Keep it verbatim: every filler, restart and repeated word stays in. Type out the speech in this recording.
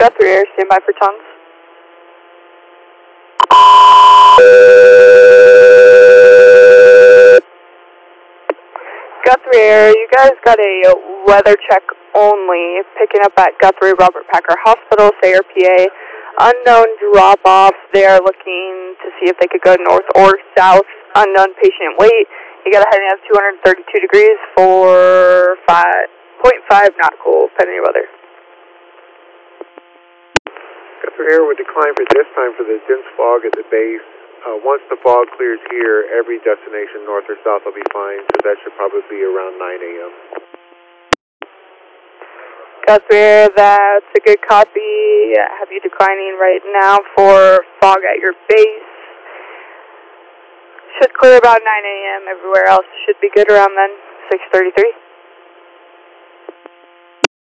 Guthrie Air, stand by for tons. Guthrie Air, you guys got a weather check only, picking up at Guthrie Robert Packer Hospital, say R P A. Unknown drop-off, they are looking to see if they could go north or south. Unknown patient weight, you got a heading of two hundred thirty-two degrees for five point five nautical, depending on weather. Guthrie Air would decline for this time for the dense fog at the base. Uh, once the fog clears here, every destination north or south will be fine, so that should probably be around nine A M Guthrie Air, that's a good copy. Have you declining right now for fog at your base. Should clear about nine A M Everywhere else should be good around then, six thirty-three.